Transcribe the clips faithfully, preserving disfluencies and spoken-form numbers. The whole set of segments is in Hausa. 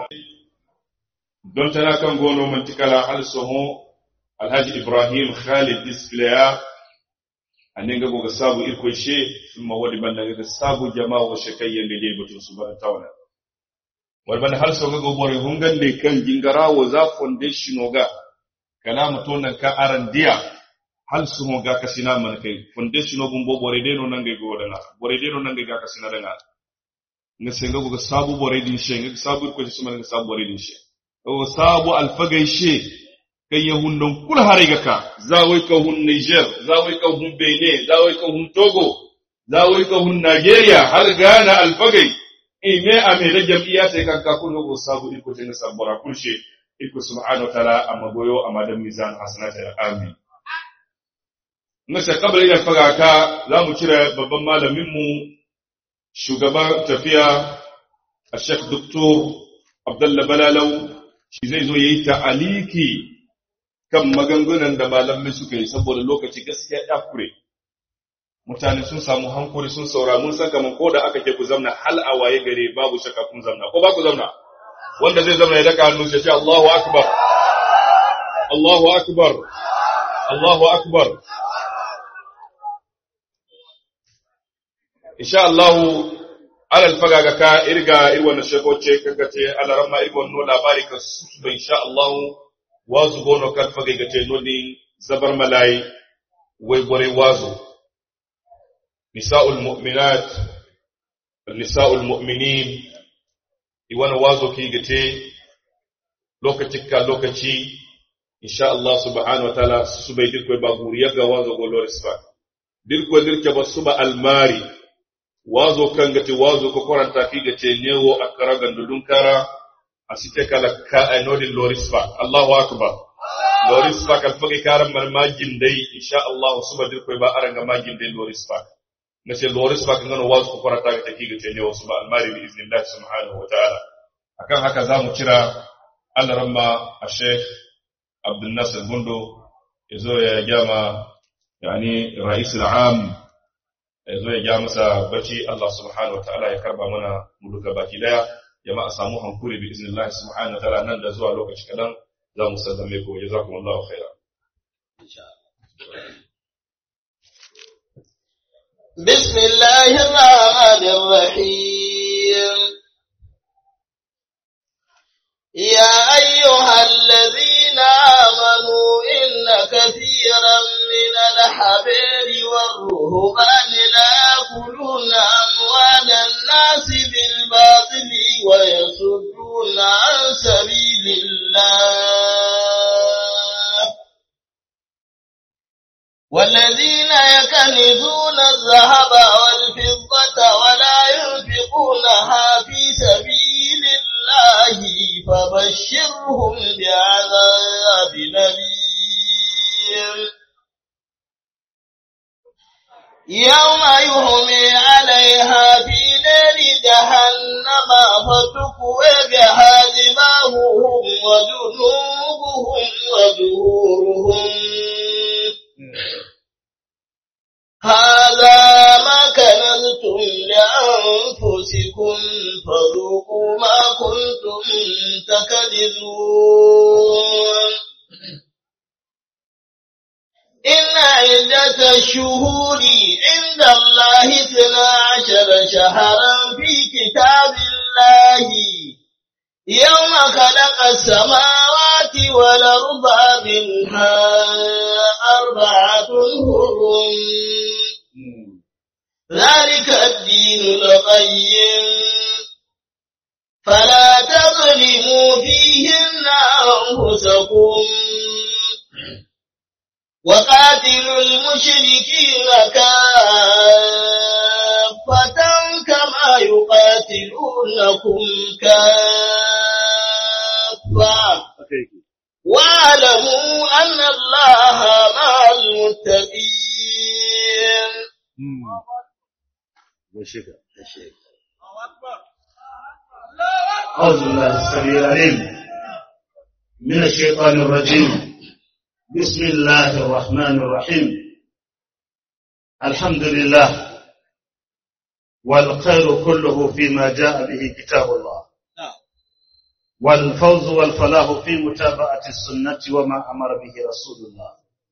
don tana kan gono mantikala hal soho alhaji ibrahim khalid displaya anin ga goga sabu irko she kuma wadi banda ga sabu jama'a wa shakayyan da dai batun su bar tawala wal banda hal soga go bore hungan de kan jingara wa za foundation ga kana mutonan ka arandiya hal su ho ga kasina man kai foundation bun bo bore de no nan ga go dana bore de no nan ga kasina dana nga senga go sabu bore din she nga sabu ko shi man sabu bore din she o sabu alfagai she kai yahundon kul hariga ka zawai ka hun Niger zawai ka hun Benin zawai ka hun Togo zawai ka hun Nigeria har Ghana alfagai ime ame da jami'a sai kan ka kun go sabu iko tinga sabura kulshe iko subhanahu wa ta'ala amma goyo amma da mizan hasanata amin nasa kabari da faga ka zamu kira babban malamin mu shugaban tafiya a Sheikh Doctor Abdullah Balalau shi zai zo yayi ta'aliki kan maganganun da malamai suka yi saboda lokaci gaskiya ya kure mutane sun samu hankuri sun saura mun san kaman ko da aka ke ku zamna hal a waye gare babu shakka kun zamna ko ba ku zamna wanda zai zamna ya daka hannu sai ce Allahu akbar Allahu akbar Allahu akbar insha Allah alal faga ga ka irga irwan shekoce kaga ce alaramma irwan no labari ka su ba insha Allah wazu gono kan faga ga ce noni zabar malai wai gore wazu nisa'ul mu'minat nisa'ul mu'minin iwana wazu ki ga ce lokaci ka lokaci insha Allah subhanahu wa ta'ala su bai dirko ba guriya ga wazu golo risfa dirko dirke ba su ba almari wazo kan gati wazo ko koranta fi gace newo akara gandudun kara asite kala ka anodin lorisfa Allahu akbar lorisfa kal fagi karam man majin dai insha Allah subadir ko ba aranga majin dai lorisfa nace lorisfa kan gano wazo ko koranta ga fi gace newo suba almari bi iznillah subhanahu wa ta'ala akan haka zamu kira al-ramma al-sheikh Abdul Nasir Bundo yazo ya jama yani rais al-am yazo ya ja masa bacci Allah subhanahu wataala ya karba mana muluka baki daya jama'a samu hankuri bi iznillah subhanahu wataala nan da zuwa lokaci kadan za mu sallame ku jazakumullahu khairan insha Allah bismillahir rahmanir rahim ya ayyuhalladhina amanu inna kathiran minal habari والرهبان لا يأكلون أموال الناس بالباطل ويصدون عن سبيل الله والذين يكنزون الذهب والفضة ولا ينفقونها في سبيل الله فبشرهم بعذاب أليم يوم يهمي عليها في نار جهنم فتكوى بها جباههم وجنوبهم وظهورهم هذا ما كنزتم لأنفسكم فذوقوا ما كنتم تكنزون إن عدة الشهور عند الله اثنا عشر شهرا في كتاب الله يوم خلق السماوات والأرض منها أربعة حرم ذلك الدين القيم فلا تظلموا فيهن أنفسكم وقاتلوا المشركين كافة كما يقاتلونكم كافة واعلموا أن الله مع المتقين. أعوذ بالله السميع العليم من الشيطان الرجيم. بسم الله الرحمن الرحيم. الحمد لله والخير كله فيما جاء به كتاب الله والفوز والفلاح في متابعة السنة وما أمر به رسول الله،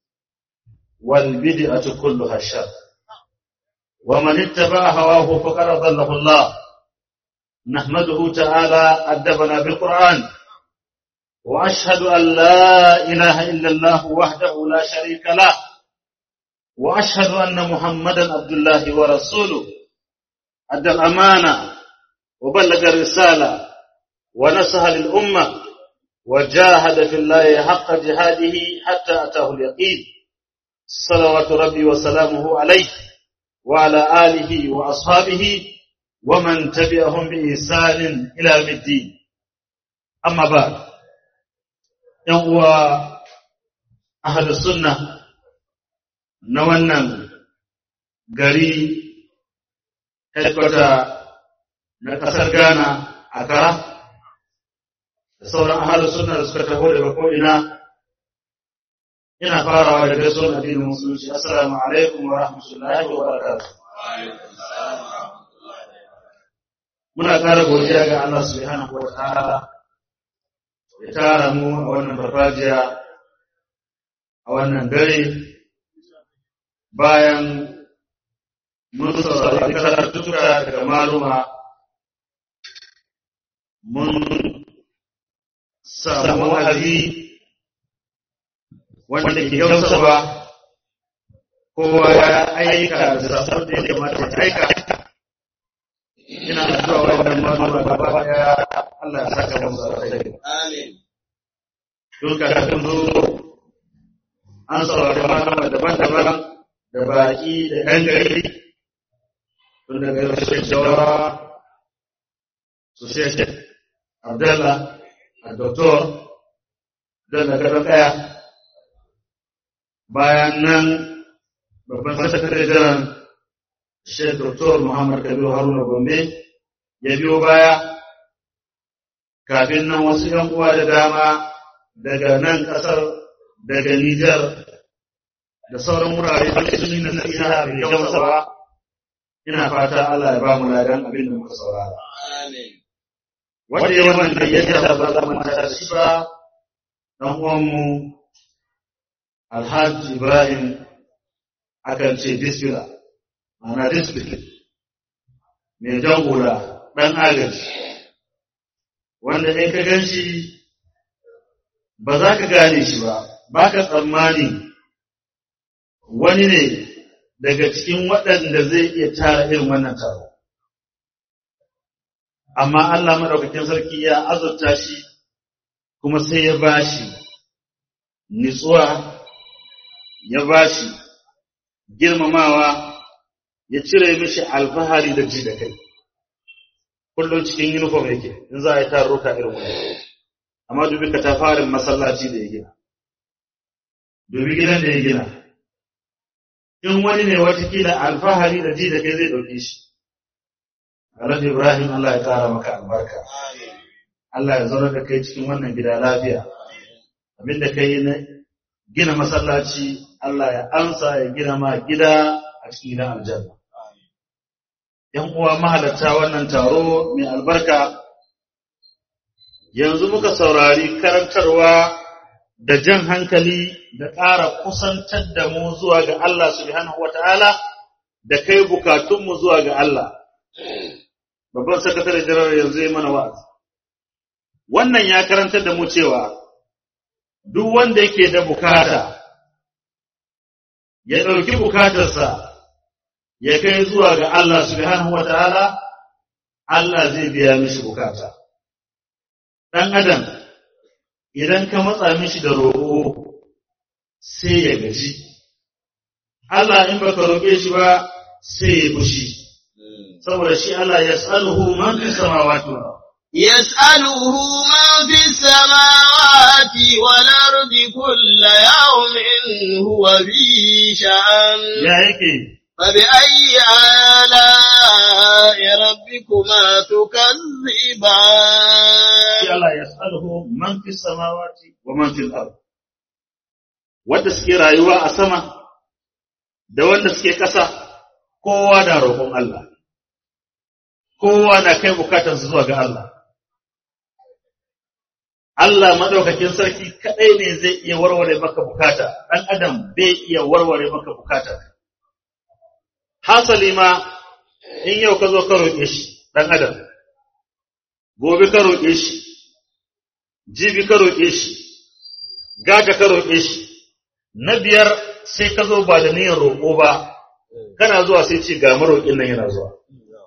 والبدعة كلها شر، ومن اتبع هواه فقد ضله الله. نحمده تعالى أدبنا بالقرآن، وأشهد أن لا إله إلا الله وحده لا شريك له، وأشهد أن محمدا عبد الله ورسوله، أدى الأمانة وبلغ الرسالة ونصح للأمة وجاهد في الله حق جهاده حتى أتاه اليقين، صلوات ربي وسلامه عليه وعلى آله وأصحابه ومن تبعهم بإحسان إلى يوم الدين. أما بعد، هو أهل السنة نوانا غري هلكوتا na ƙasar Ghana, Accra, da sauran ahalin sunna da suka taho daga ko'ina, ina farawa da gaisuwar addinin musulunci. Assalamu alaikum wa rahmatullahi wa barakatuh. Muna ƙara godiya ga Allah subhanahu wa ta'ala ya tara mu a wannan farfajiya a wannan dare bayan mun saurari karatuttuka daga maluma, mun samu wa'azi wanda ke gamsarwa, kowa ya aika da sabon da ya kamata ya aika. Ina addu'a wannan maluma gaba daya Allah ya saka musu alkhairi. Amin. Duka da kun zo an saurari maluma daban-daban da baki da ɗan gari, tun daga yaushe jawara su sheshe Abdullah, al-Doktor, don da gadon ɗaya. Bayan nan, babban sakatare jiran Sheikh Doktor Muhammad Kabiru Haruna Gombe ya biyo baya, kafin nan wasu ‘yan uwa da dama daga nan ƙasar, daga Nijar, da sauran wurare da sun yi nasiha mai gamsa ba. Ina fata Allah ya ba mu ladan abin da muka saurara. Amin. Wanda ya wannan gayyata ba za mu manta da shi ba, dan uwanmu Alhaji Ibrahim akan ce bismillah, ma'ana discipline, mai jan hula, ɗan agaji, wanda in ka gan shi ba za ka gane shi ba, ba ka tsammani wani ne daga cikin waɗanda zai iya tara irin wannan taro. Amma Allah maɗaukakin sarki ya azurta shi kuma sai ya bashi nitsuwa, ya bashi girmamawa, ya cire mishi alfahari da ji da kai. Kullum cikin uniform yake in za a yi tarurruka irin wannan. Amma dubi katafarin masallaci da ya gina, dubi gidan da ya gina. In wani ne watakila alfahari da ji da kai zai ɗauke shi. Alhaji Ibrahim, Allah ya ƙara maka albarka. Allah ya zauna da kai cikin wannan gida lafiya. Abin da kai na gina masallaci, Allah ya amsa ya gina ma gida a cikin gidan aljanna. ‘Yan uwa mahalarta wannan taro mai albarka, yanzu muka saurari karantarwa da jan hankali da ƙara kusantar da mu zuwa ga Allah subhanahu wa ta'ala da kai bukatunmu zuwa ga Allah. Babban sakatare jirar yanzu ya mana wa'azi. Wannan ya karantar da mu cewa duk wanda yake da bukata, ya ɗauki bukatarsa ya kai zuwa ga Allah subhanahu wa ta'ala, Allah zai biya mishi bukata. Ɗan Adam, idan ka matsa mishi da roƙo sai ya gaji, Allah in baka roƙe shi ba sai ya fushi, saboda shi Allah ya tsaluhu man fi samawati wa يسأله من في السماوات والأرض كل يوم هو في شأن ya yake فبأي آلاء ربكما تكذبان shi Allah ya tsaluhu man fi samawati wa man fil ard, wanda suke rayuwa a sama da wanda suke ƙasa, kowa da roƙon Allah, kowa na kai bukatarsa zuwa ga Allah. Allah madaukakin sarki kadai ne zai iya warware maka bukata, dan adam bai iya warware maka bukata. Hasali ma in yau ka zo ka roƙe shi dan adam, gobe ka roƙe shi, jibi ka roƙe shi, gata ka roƙe shi, na biyar sai ka zo ba da niyyar roƙo ba, kana zuwa sai ce ga maroƙin nan yana zuwa.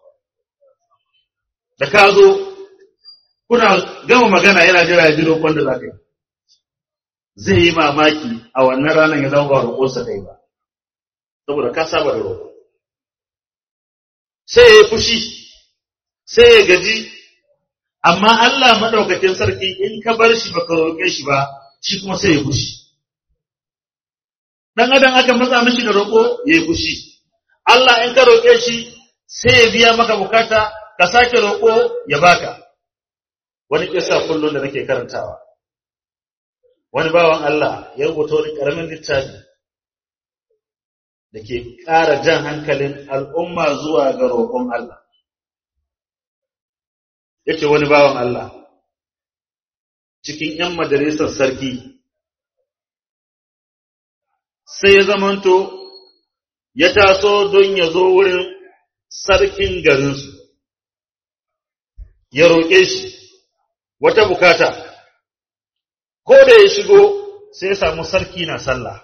Da ka zo kuna gama magana yana jira ya ji roƙon da za ka yi, zai yi mamaki a wannan ranar ya zama ba roƙonsa kai ba, saboda ka saba da roƙo. Sai ya yi fushi, sai ya gaji, amma Allah maɗaukakin sarki in ka bar shi baka roƙe shi ba, shi kuma sai ya fushi. Dan adam aka matsa mishi da roƙo ya yi fushi. Allah in ka roƙe shi sai ya biya maka bukata, ka sake roƙo ya baka. Wani kisa kullum da nake karantawa. Wani bawan Allah ya rubuta wani ƙaramin littafi da ke ƙara jan hankalin al'umma zuwa ga roƙon Allah. Yace wani bawan Allah cikin ‘yan majalisar sarki sai ya zamanto ya taso don ya zo wurin sarkin garinsu, ya roƙe shi wata bukata, ko da ya shigo sai ya samu sarki na sallah,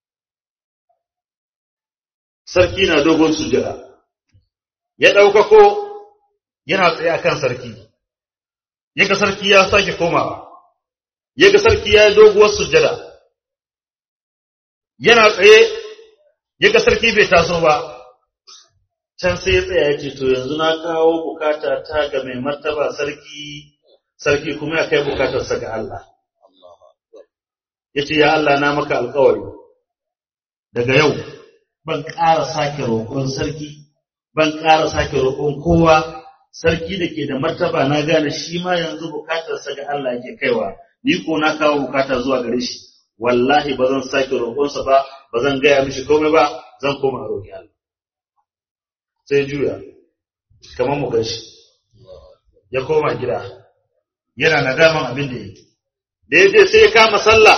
sarki na dogon sujada, ya ɗaukako yana tsaye a kan sarki, yaga sarki ya sake komawa, yaga sarki ya yi doguwar sujada, yana tsaye yaga sarki bai taso ba, can sai ya tsaya ya ce, to yanzu na kawo bukata ta ga mai martaba sarki, sarki kuma ya kai bukatarsa ga Allah. Ya ce, ya Allah na maka alkawari, daga yau ban ƙara sake roƙon sarki, ban ƙara sake roƙon kowa, sarki da ke da martaba na gane shi ma yanzu bukatarsa ga Allah yake kaiwa, ni ko na kawo bukata zuwa gare shi, wallahi ba zan sake roƙonsa ba, ba zan gaya mishi komai ba, zan koma a roƙi Allah. Sai juya, kamar mu gashi, ya koma gida, yana nadaman abin da yake. Da ya je sai ya kama sallah,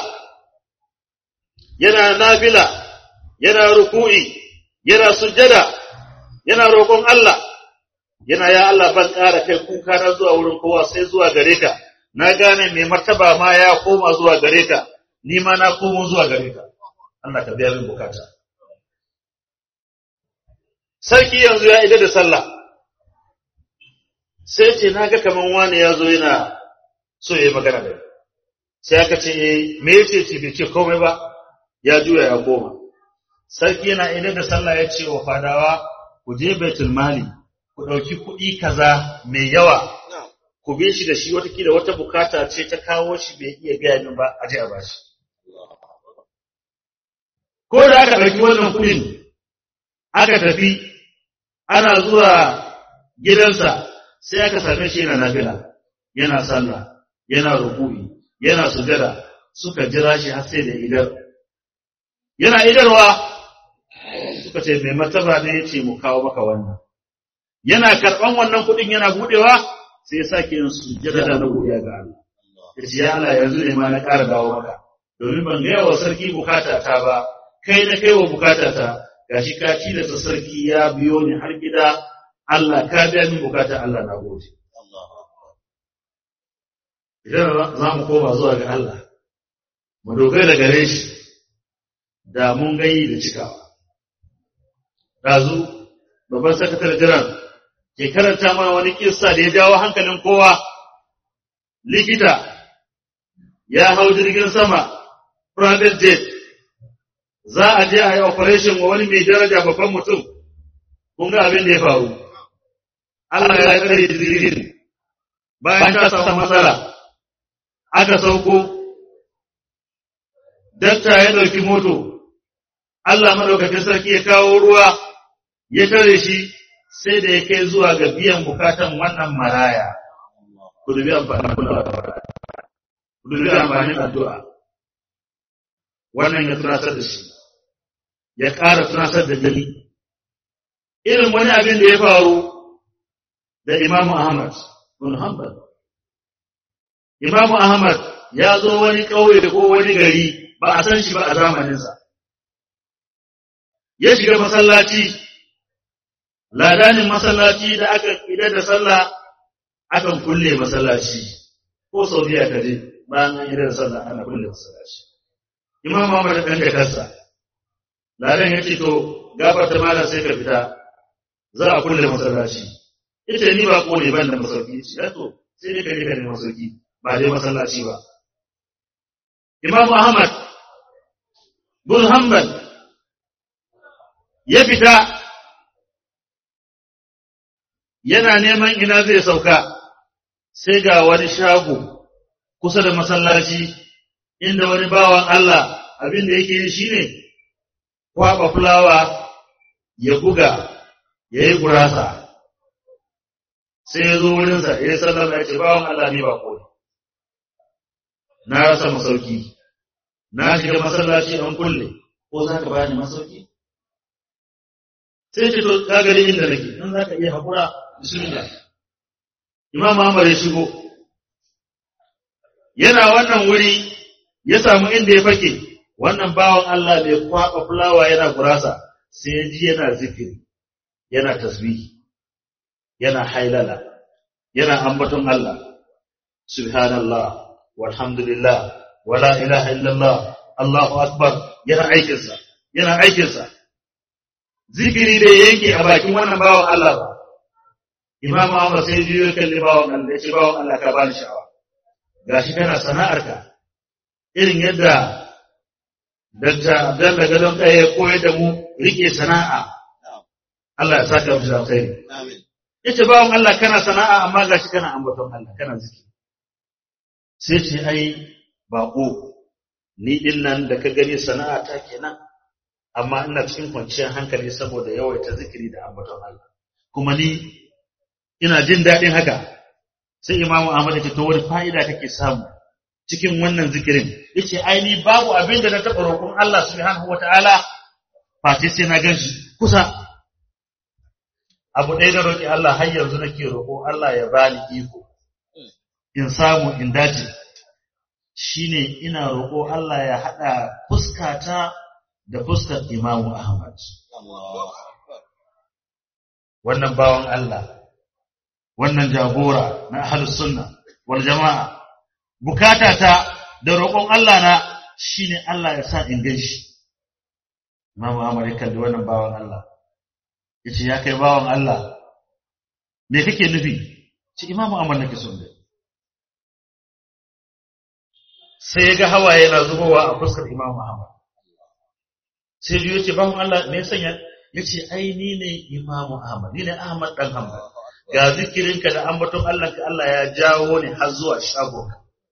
yana nafila, yana ruku'i, yana sujjada, yana roƙon Allah, yana ya Allah ban ƙara kai kuka na zuwa wurin kowa sai zuwa gare ka, na gane mai martaba ma ya koma zuwa gare ka, ni ma na komo zuwa gare ka, Allah ka biya min bukata. Sarki yanzu ya ida da sallah, sai ce na ga kaman wani ya zo yana so ya yi magana da sai aka ce me yace ce bai ce komai ba, ya juya ya koma. Sarki yana ida da sallah ya ce wa fadawa, ku je baitul mali, ku ɗauki kuɗi kaza mai yawa, ku bi shi da shi watakila wata bukata ce ta kawo shi bai iya gaya min ba, a je a bashi. Ko da aka ɗauki wannan kuɗin, aka tafi, ana zuwa gidansa, sai aka same shi yana nafila, yana sallah, yana ruku'i, yana sujada, suka jira shi har sai da idar. Yana idarwa, suka ce mai martaba ne ya ce mu kawo maka wannan. Yana karɓan wannan kuɗin yana buɗewa, sai ya sake yin sujada da na godiya ga Allah. Ya ce ya Allah yanzu ne ma na ƙara dawo maka, domin ban gaya wa sarki bukata ta ba, kai na kai wa bukata ta, gashi ka tilasta sarki ya biyo ni har gida, Allah ka biya min bukata, Allah na gode. Idan za mu koma zuwa ga Allah, mu dogara da gare shi, da mun gayi da cikawa. Ɗazu, babban sakatar jiran ke karanta mana wani kissa da ya jawo hankalin kowa. Likita ya hau jirgin sama, private jet, za a je a yi operation wa wani mai daraja babban mutum, kun ga abin da ya faru. Allah ya kare jirgin, bayan ta samu matsala, aka sauko, dakta ya ɗauki moto, Allah maɗaukakin sarki ya kawo ruwa, ya tare shi sai da ya kai zuwa ga biyan bukatan wannan maraya. Ku dubi amfanin kulawa da maraya, ku dubi amfanin addu'a. Wannan ya tunasar da shi, ya ƙara tunasar da jali. Irin wani abin da ya faru da Imamu Ahmad bin Hanbal. Imamu Ahmad ya zo wani ƙauye ko wani gari ba a san shi ba a zamaninsa. Ya shiga masallaci, ladanin masallaci da aka idar da sallah akan kulle masallaci, ko sau biya ka je bayan an idar da sallah ana kulle masallaci. Imam Muhammad ɗan da kansa, ladan ya ce to gafarta mala sai ka fita, za a kulle masallaci. Ita ni ba ko ne ban da masauki, ya to sai dai ka ne ka ne masauki, ba dai masallaci ba. Imam Ahmad bin Hanbal ya fita yana neman ina zai sauka, sai ga wani shago kusa da masallaci inda wani bawan Allah abin da yake yi shine kwaba fulawa ya buga ya yi gurasa. Sai ya zo wurinsa ya yi sallama ya ce bawan Allah ni ba ko na rasa masauki, na shiga masallaci an kulle, ko za ka bani masauki? Sai ce to ka gari inda nake, in za ka iya haƙura bismillah. Imam Ahmad ya shigo, yana wannan wuri ya samu inda ya fake, wannan bawan Allah mai kwaɓa fulawa yana gurasa, sai ya ji yana zikiri, yana tasbihi, yana hailala, yana ambaton Allah, subhanallah, walhamdulillah, wala ilaha illallah, Allahu akbar, yana aikinsa, yana aikinsa. Zikiri da yanke a bakin wannan bawan Allah ba. Imam Ahmad sai biyo kalli bawan Allah, ya ce bawan Allah ka bani sha'awa. Gashi kana sana'arka, irin yadda Dakta Abdalla Gadon ɗaya ya koyar da mu rike sana'a. Allah ya saka mu da alkhairi. Amin. Yace bawan Allah kana sana'a amma gashi kana ambaton Allah, kana zikiri. Sai ce ai bako ni din nan da ka gani sana'a ta kenan, amma ina cikin kwanciyar hankali saboda yawaita zikiri da ambaton Allah. Kuma ni ina jin daɗin haka. Sai Imam Ahmad ya ce to wani fa'ida kake samu cikin wannan zikirin? Yace ai ni babu abin da na taɓa roƙon Allah subhanahu wataala face sai na ganshi kusa. Abu ɗaya da roƙi Allah har yanzu nake roƙo Allah ya bani iko in samu in dace, shine ina roƙo Allah ya haɗa fuskata da fuskar Imam Ahmad. Wannan bawan Allah, wannan jagora na ahlus sunna wal jama'a, bukatata da roƙon Allah na shine Allah ya sa in ganshi. Imam Ahmad ya kalli wannan bawan Allah, yace ya kai bawan Allah, me kake nufi? Ce Imam Ahmad nake son dai. Sai ya ga hawaye na zubowa a fuskar Imam Ahmad. Sai ya ce bawan Allah me yasa yace ai ni ne Imam Ahmad, ni ne Ahmad dan Hanbal. Ga zikirinka da ambaton Allah ka Allah ya jawo ni har zuwa shagonka.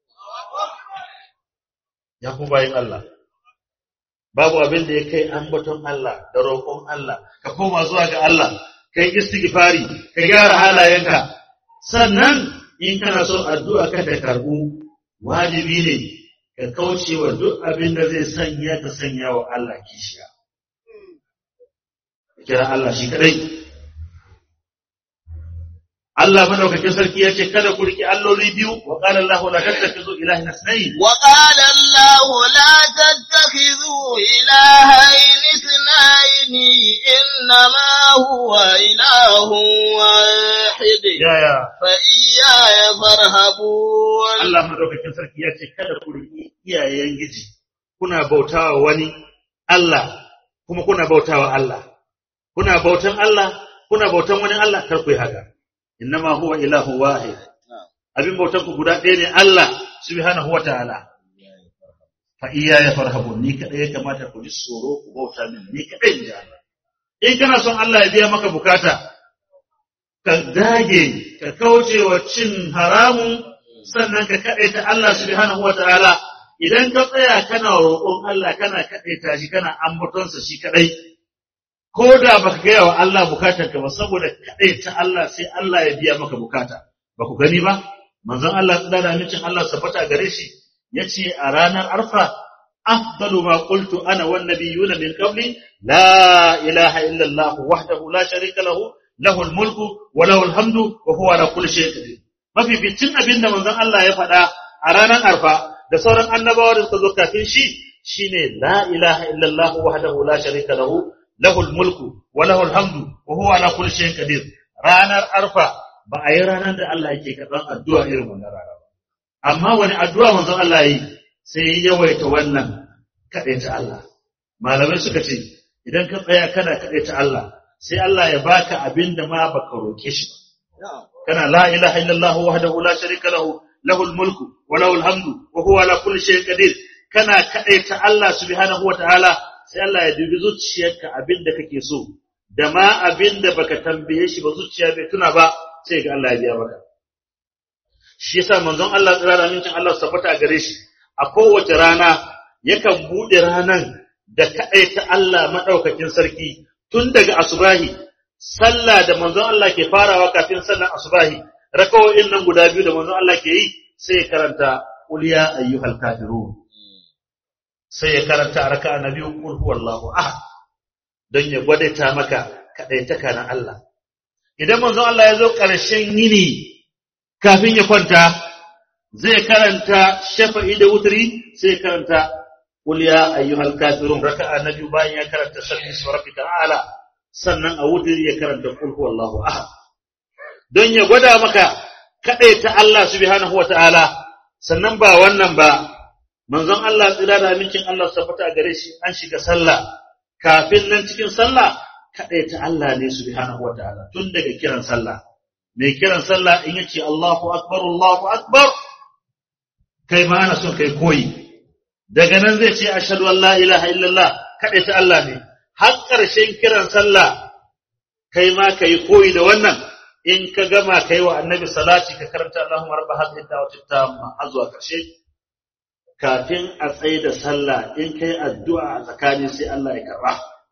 Ya ku bayin Allah, babu abin da ya kai ambaton Allah da roƙon Allah, ka koma zuwa ga Allah, kai istighfari, ka gyara halayenka. Sannan in kana so addu'a ka da karbu, wajibi ne ka kauce wa duk abin da zai sanya ka sanya wa Allah kishiya. Kira Allah shi kadai. Allah madaukakin sarki ya ce kada ku riki alloli biyu, wa qala Allah la tattakhizu ilahan ithnayn wa qala Allah la tattakhizu ilahayn ithnayn innama huwa ilahun wahid ya ya fa iyaya farhabun. Allah madaukakin sarki ya ce kada ku riki iyayen giji, kuna bautawa wani Allah kuma kuna bautawa Allah, kuna bautan Allah kuna bautan wani Allah, kar ku yi haka. Innama huwa ilahu wahid, abin bautan ku guda ɗaya ne Allah subhanahu wataala. Fa iyaya farhabun, ni kadai ya kamata ku ji tsoro ku bauta min, ni kadai ne Allah. In kana son Allah ya biya maka bukata, ka dage ka kauce wa cin haramun, sannan ka kadaita Allah subhanahu wataala. Idan ka tsaya kana roƙon Allah, kana kadaita shi, kana ambatonsa shi kadai, ko da baka gaya wa Allah bukatarka ba, saboda kadai ta Allah sai Allah ya biya maka bukata. Ba ku gani ba? Manzon Allah tsada da micin Allah sabata gare shi yace a ranar Arfa, afdalu ma qultu ana wan nabiyuna min qabli la ilaha illa Allah wahdahu la sharika lahu lahul mulku wa lahul hamdu wa huwa ala kulli shay'in qadir. Mafi bitin abinda manzon Allah ya faɗa a ranar Arfa da sauran annabawa da suka zo kafin shi shine la ilaha illallah wahdahu la sharika lahu lahul mulku wa lahul hamdu wa huwa ala kulli shay'in qadir. Ranar arfa ba a yi ranar da Allah yake karɓar addu'a irin wannan rana ba, amma wani addu'a manzon Allah yi sai yawaita wannan kaɗaita Allah. Malamai suka ce idan ka tsaya kana kaɗaita Allah sai Allah ya baka abin da ma baka roke shi ba. Kana la ilaha illallah wahdahu la sharika lahu lahul mulku wa lahul hamdu wa huwa ala kulli shay'in qadir. Kana kaɗaita Allah subhanahu wataala sai Allah ya dubi zuciyarka abin da kake so da ma abin da baka tambaye shi ba, zuciya bai tuna ba, sai ga Allah ya biya maka. Shi yasa manzon Allah tsara mincin Allah tabbata a gare shi a kowace rana yakan bude ranan da kaɗaita Allah madaukakin sarki tun daga asubahi. Sallah da manzon Allah ke farawa kafin sallar asubahi, rakawoyin nan guda biyu da manzon Allah ke yi, sai ya karanta qul ya ayyuhal kafirun, sai ya karanta raka'a na biyu qul huwallahu ahad, don ya gwadaita maka kaɗaitaka na Allah. Idan manzon Allah ya zo ƙarshen yini kafin ya kwanta, zai karanta shafa'i da wutri, sai ya karanta qul ya ayyuhal kafirun raka'a na biyu bayan ya karanta sabbi ismi rabbikal a'la, sannan a wutri ya karanta qul huwallahu ahad, don ya gwada maka kaɗaita Allah subhanahu wata'ala. Sannan ba wannan ba, manzon Allah tsira da amincin Allah tabbata a gare shi an shiga sallah, kafin nan cikin sallah kaɗaita Allah ne subhanahu wataala tun daga kiran sallah. Mai kiran sallah in yace Allahu akbar Allahu akbar, kai ma ana son kai koyi. Daga nan zai ce ashhadu an la ilaha illallah, kaɗaita Allah ne. Har ƙarshen kiran sallah kai ma kai koyi da wannan. In ka gama kai wa annabi salati ka karanta Allahumma rabb hadhihi da'wati tamma azwa ƙarshe. Kafin a tsaye da sallah in kai addu'a a tsakanin sai Allah ya karba.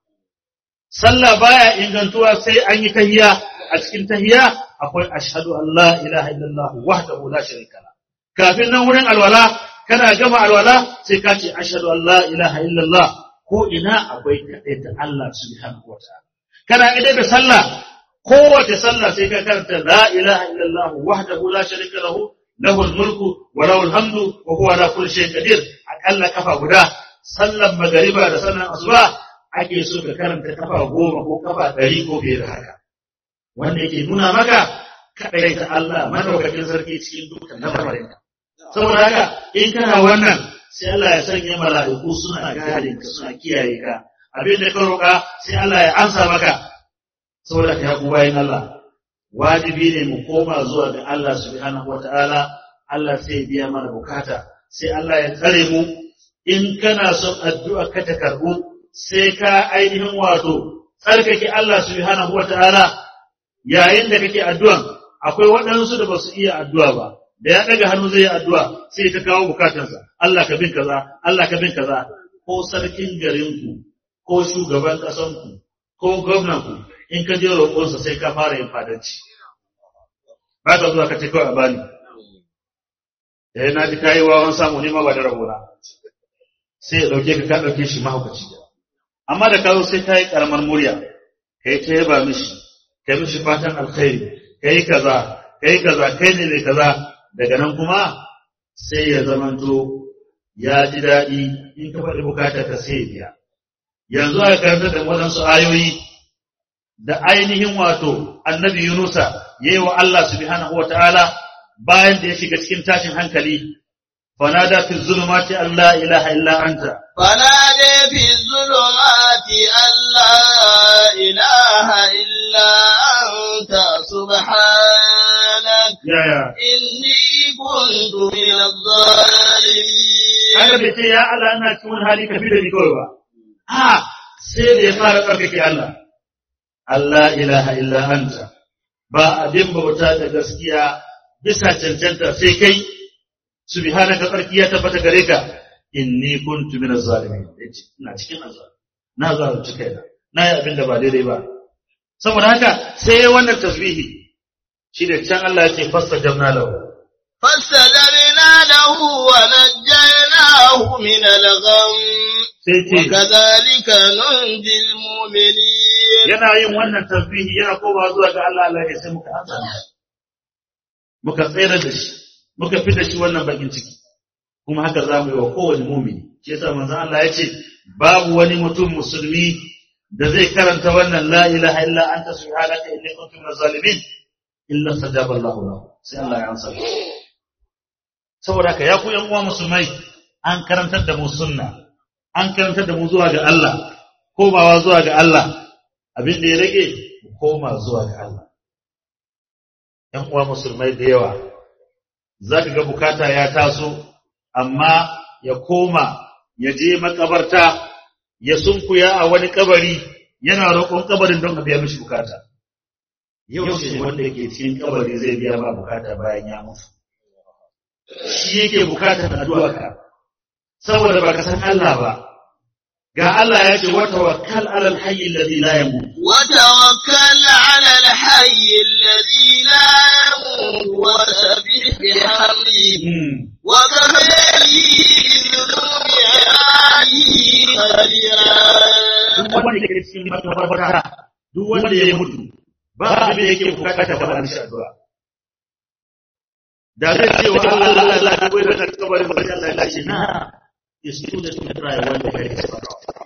Sallah baya ingantuwa sai an yi tahiyya. A cikin tahiyya akwai ashhadu an la ilaha illallah wahdahu la sharika la. Kafin nan wurin alwala kana gama alwala sai ka ce ashhadu an la ilaha illallah, ko ina akwai kadaita Allah subhanahu wataala. Kana idan da sallah, kowace sallah sai ka karanta la ilaha illallah wahdahu la sharika lahu lahul mulku wa lahul hamdu wa huwa ala kulli shay'in qadir. Akalla kafa guda. Sallan magariba da sallan asuba ake so ka karanta kafa goma ko kafa ɗari ko fiye da haka, wanda yake nuna maka kaɗaita Allah madaukakin sarki cikin dukkan lamarin. Saboda haka in kana wannan sai Allah ya sanya mala'iku suna gadin ka, suna kiyaye ka. Abin da ka roƙa sai Allah ya amsa maka. Saboda ka yaku bayin Allah, wajibi ne mu koma zuwa ga Allah subhanahu wata'ala. Allah sai ya biya mana bukata, sai Allah ya tsare mu. In kana son addu'a ka ta karbu, sai ka ainihin wato tsarkake Allah subhanahu wata'ala yayin da kake addu'an. Akwai waɗansu da ba su iya addu'a ba, da ya ɗaga hannu zai yi addu'a sai ta kawo bukatansa, Allah ka bin kaza, Allah ka bin kaza. Ko sarkin garinku, ko shugaban ƙasanku, ko gwamnanku, in ka je roƙonsa sai ka fara yin fadanci. Ba ka zuwa ka ce kawai a bani. Eh na ji kayi wawan samu ne ma ba da rabona. Sai ya ɗauke ka ka ɗauke shi mahaukaci. Amma da ka zo sai ka yi ƙaramar murya, ka yi ta yaba mishi, ka yi mishi fatan alkhairi, ka yi kaza, ka yi kaza, kai ne mai kaza. Daga nan kuma sai ya zamanto ya ji daɗi, in ka faɗi bukatar ka sai ya biya. Yanzu aka karanta da waɗansu ayoyi da ainihin wato annabi Yunusa ya yi wa Allah subhanahu wa ta'ala bayan da ya shiga cikin tashin hankali. Fanada fi zulumati an la ilaha illa anta. Fanada fi zulumati an la ilaha illa anta subhanak. Ya ya. Inni kuntu minadh zalimin. Aka bai ce ya Allah ina cikin wani hali ka fi da ni kawai ba. Ah, sai da ya fara tsarkake Allah. Allah ilaha illa anta, ba abin bauta da gaskiya bisa cancanta sai kai, subhanaka tsarki ya tabbata gare ka, inni kuntu minaz zalimin. Ina cikin azab, na zalunci kaina, na yi abin da ba daidai ba. Saboda haka sai wannan tasbihi shi da can Allah ya ce fastajabna lahu. فاستجبنا له ونجيناه من الغم وكذلك ننجي المؤمنين. yana yin wannan tasbihi yana koma zuwa ga Allah, Allah ya sai muka amsa muka tsere da shi, muka fita shi wannan bakin ciki. kuma haka za mu yi wa kowane mumini shi yasa manzon Allah ya ce babu wani mutum musulmi da zai karanta wannan la ilaha illa anta subhanaka inni kuntu minaz zalimin illa sajaba Allahu lahu sai Allah ya amsa saboda haka ya ku yan uwa musulmai an karantar da mu sunna an karantar da mu zuwa ga Allah komawa zuwa ga Allah abin da ya rage mu koma zuwa ga Allah yan uwa musulmai da yawa zaka ga bukata ya taso amma ya koma ya je makabarta ya sunkuya a wani kabari yana roƙon kabarin don a biya mishi bukata yau shi wanda yake cikin kabari zai biya ba bukata bayan ya mutu shi yake bukatar addu'a ka saboda baka san Allah ba ga Allah ya ce wa tawakkal ala al-hayy alladhi la yamut wa tawakkal ala al-hayy alladhi la yamut wa sabbih bihamdihi wa kafa'i dhunubi ibadihi khabira duk wanda yake cikin makabarta duk wanda ya mutu ba abin da yake bukata ba an addu'a da zai ce wa Allah Allah Allah ka bai da kabarin ba Allah ya ce na isu da su try wanda kai ce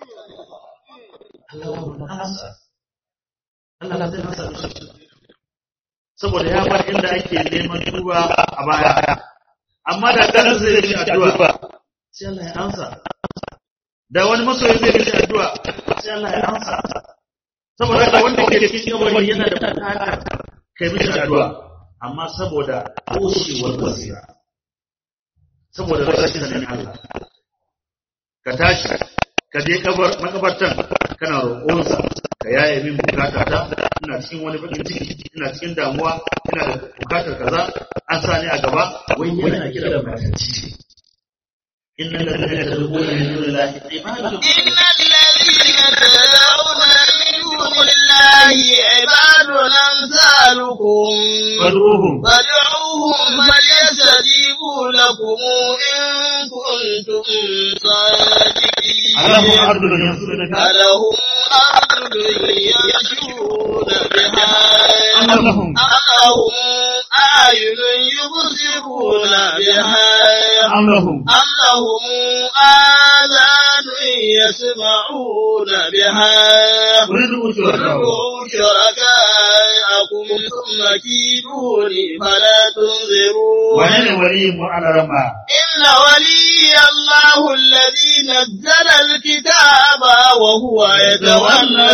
Allah wannan asa Allah zai nasa saboda ya bar inda ake neman duba a baya amma da kan zai yi addu'a sai Allah ya amsa da wani masoyi zai yi addu'a sai Allah ya amsa saboda da wanda ke cikin kabari yana da bukata kai mishi addu'a amma saboda koshewar basira saboda rashin sanin Allah ka tashi ka je kabar makabartan kana roƙonsa ka yaye min bukata ta ina cikin wani bakin ciki ina cikin damuwa ina da bukatar kaza an sa ni a gaba wai yana kira da matanci innal ladina tad'una min dunillahi ibadun innal ladina tad'una min dunillahi ibadun amsalukum fad'uhum fad'uhum falyastajibu lakum in kuntum sadiqin alahum ardun yamshuna alahum ardun yamshuna biha alahum alahum ayunun yubsiruna biha alahum أم لهم آذان يسمعون بها ولدوا ادعوا شركاءكم ثم كيدوني فلا تنظرون وأنا ولي على رمى إن ولي الله الذي نزل الكتاب وهو يتولى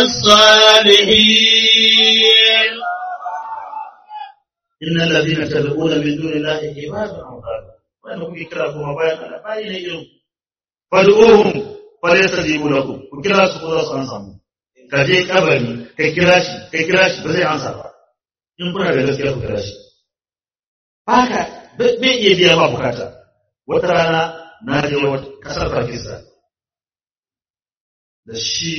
الصالحين إن الذين تدعون من دون الله عباد أمثالكم wanda kuke kira kuma bayan Allah bayi ne irin fad'uhum falyastajibu lakum ku kira su ko za su ansa mu ka je kabari kai kira shi kai kira shi ba zai ansa ba in kuna da gaskiya ku kira shi haka bai iya biya ba bukata wata rana na je wata kasar Pakistan da shi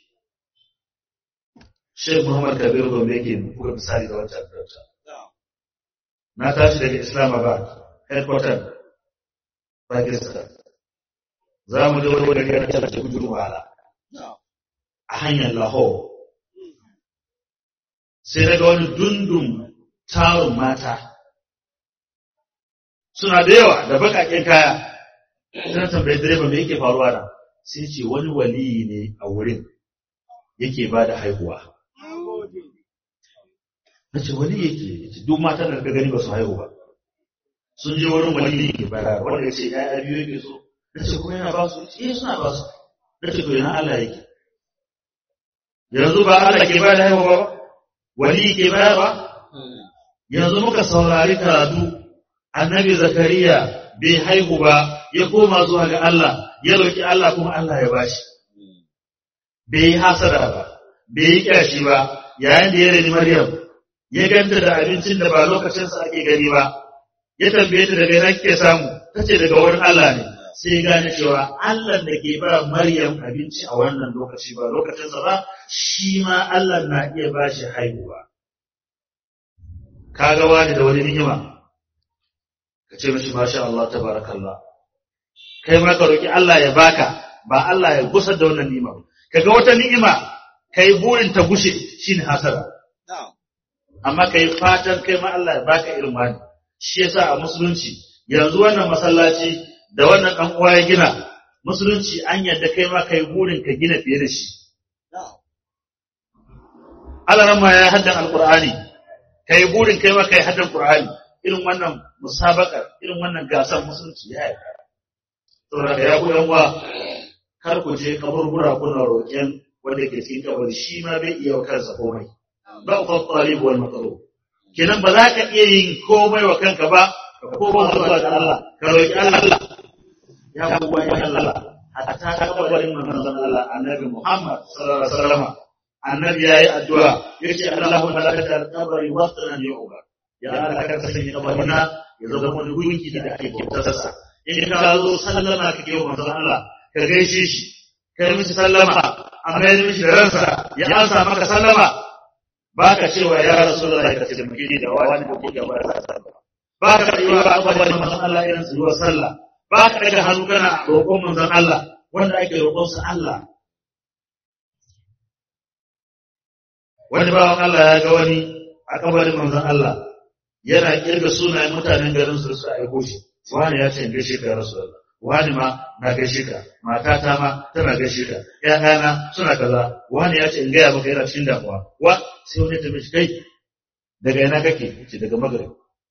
Sheikh Muhammad Kabir Gombe yake buga misali da wancan dauka na tashi daga Islamabad headquarter Pakistan za mu je wani wani yana da gudun wahala a hanyar Lahore sai daga wani dundun tarin mata suna da yawa da bakaken kaya suna tambayi direba me yake faruwa da sai ce wani waliyi ne a wurin yake ba da haihuwa na ce wani yake duk matan da ka gani ba su haihu ba sun je wurin wani ke bayar wanda ya ce ya'ya biyu yake so na ce kuma yana ba su eh suna ba su na ce to yana Allah yake yanzu ba Allah ke bayar da haihuwa ba wali ke bayar ba yanzu muka saurari karatu annabi zakariya bai haihu ba ya koma zuwa ga Allah ya roki Allah kuma Allah ya bashi bai yi hasada ba bai yi kyashi ba yayin da ya reni Maryam ya ganta da abincin da ba lokacinsa ake gani ba ya tambaye ta daga ina kike samu tace daga wurin Allah ne sai ya gane cewa Allah da ke ba Maryam abinci a wannan lokaci ba lokacin sa ba shi ma Allah na iya ba shi haihuwa kaga wani da wani ni'ima ka ce mishi masha Allah tabarakallah kai ma ka roki Allah ya baka ba Allah ya gusar da wannan ni'ima kaga wata ni'ima kai burin ta gushe shine hasara amma kai fatan kai ma Allah ya baka irin wani shi yasa a musulunci yanzu wannan masallaci da wannan dan uwa ya gina musulunci an yadda kai ma kai burin ka gina fiye da shi Allah ma ya haddan alqur'ani kai burin kai ma kai haddan qur'ani irin wannan musabaka irin wannan gasar musulunci ya yi saboda ya ku yan uwa kar ku je kaburbura kuna roƙen wanda ke cikin kabari shi ma bai iya kansa komai ba ku talib wal matlub kenan ba za ka iya yin komai wa kanka ba ka koma zuwa ga Allah ka roƙi Allah ya ku ya Allah hatta kabarin manzon Allah annabi Muhammad sallallahu alaihi wasallam annabi yayi addu'a yace Allahumma la taj'al qabri watanan yu'bad ya Allah ka sanya kabarina ya zama wani gunki da ake bautarsa in ka zo sallama kake wa manzon Allah ka gaishe shi kai mishi sallama amma ya mishi da ransa ya ansa maka sallama baka cewa ya rasulullahi ka taimake ni da wani da kuke gaba da sallah baka cewa ba abadan manzon Allah irin su wa sallah baka daga hannu kana roƙon manzon Allah wanda ake roƙon sa Allah wani bawan Allah ya ga wani a kabarin manzon Allah yana kirga sunayen mutanen garin su su aiko shi wani ya ce gaishe ka rasulullahi wani ma na gaishe ka matata ma tana gaishe ka ƴaƴana suna kaza wani ya ce in gaya maka yana cikin damuwa wa sai wani ta mishi kai daga ina kake yace daga magrib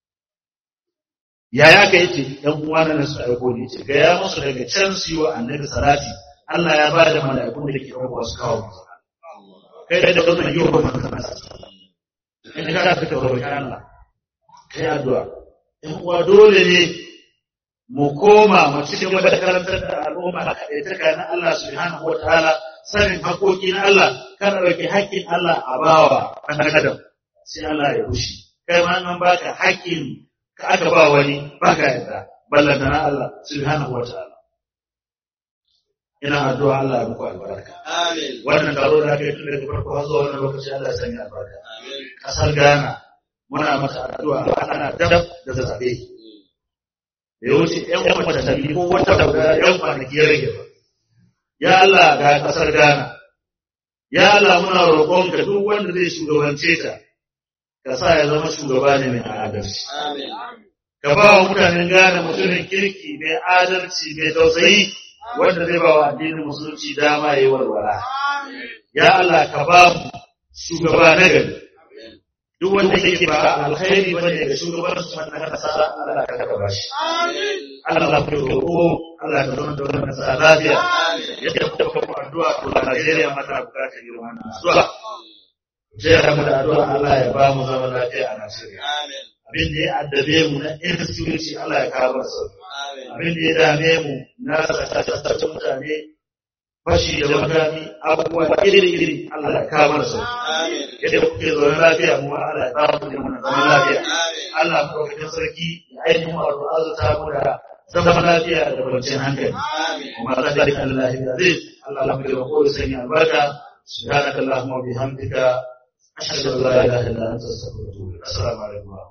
yaya ka yace ɗan uwana na su aiko ne yace ga ya musu daga can su yi wa annabi salati Allah ya bada mala'ikun da ke ɗauka wasu kawo kai da wannan yi wa manzon in ka fita roƙi Allah kai addu'a ɗan uwa dole ne mu koma mu ci gaba da karantar da al'umma kaɗaitaka na Allah subhanahu wa ta'ala sanin haƙoƙi na Allah kada ɗauki haƙƙin Allah a bawa ɗan adam sai Allah ya rushi kai ma an baka haƙƙin ka aka ba wani baka yarda ballanta na Allah subhanahu wa ta'ala ina addu'a Allah ya muku albarka amin wannan taro da aka yi tun daga farko har zuwa wannan lokaci Allah ya sanya albarka amin kasar Ghana muna mata addu'a ana dab da zazzabe da ya wuce ‘yan watanni ko wata guda ‘yan kwanaki ya rage ba. Ya Allah ga ƙasar Ghana, ya Allah muna roƙonka duk wanda zai shugabance ta, ka sa ya zama shugaba ne mai adalci. Ka ba wa mutanen Ghana mutumin kirki mai adalci mai tausayi wanda zai ba wa addinin musulunci dama ya yi walwala. Ya Allah ka ba mu shugaba na gari. Duk wanda yake ba alkhairi bane ga shugabancin wannan kasa Allah ka kaba shi Allah ka roƙo Allah ka zama da wannan kasa lafiya yadda kuka kuma addu'a to Najeriya ma tana buƙatar irin wannan addu'a sai mu da addu'a Allah ya ba mu zaman lafiya a Najeriya abin da ya addabe mu na insecurity Allah ya kawo masa abin da ya dame mu na sassa mutane fashi da makami abubuwa iri-iri Allah ya kawo mana sauki yadda kuke zaune lafiya mu Allah ya kawo mu mana zaman lafiya Allah ɗaukakin sarki ya ainihin wato azuta mu da zaman lafiya da kwanciyar hankali kuma zalik Allah ya aziz Allah ya muke roƙo da sanya albarka subhanaka allahumma wa bihamdika ashhadu an la ilaha illa anta astaghfiruka wa atubu ilaik assalamu alaikum wa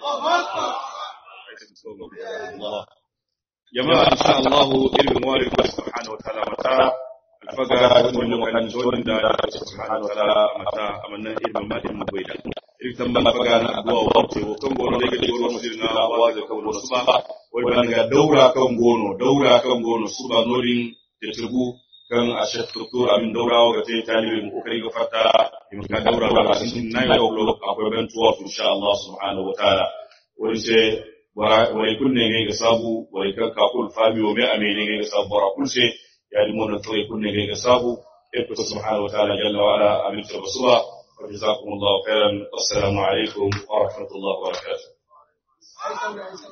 rahmatullahi jama'a insha Allah ilmin wari subhanahu wa ta'ala mata alfaga wannan wannan wanda subhanahu wa ta'ala mata amanna ilmin ma ilmin baida irkan man faga na addu'a wa ce ko kan gono da ke gono sirna wa da kan gono suba wai ban ga daura kan gono daura kan gono suba norin da turbu kan a shaftur amin daurawa ga tayi talibin kokari ga fata in ka daura ba sun nine o'clock akwai ban tuwa insha Allah subhanahu wa ta'ala wai sai wai kunne ne ga sabu wai kan kakul fabio me amene ne ga sabu bara kulse ya limon to wai kunne ne ga sabu e ko subhanahu wa ta'ala jalla wa ala amin tabasuwa wa jazakumullahu khairan assalamu alaikum wa rahmatullahi wa barakatuh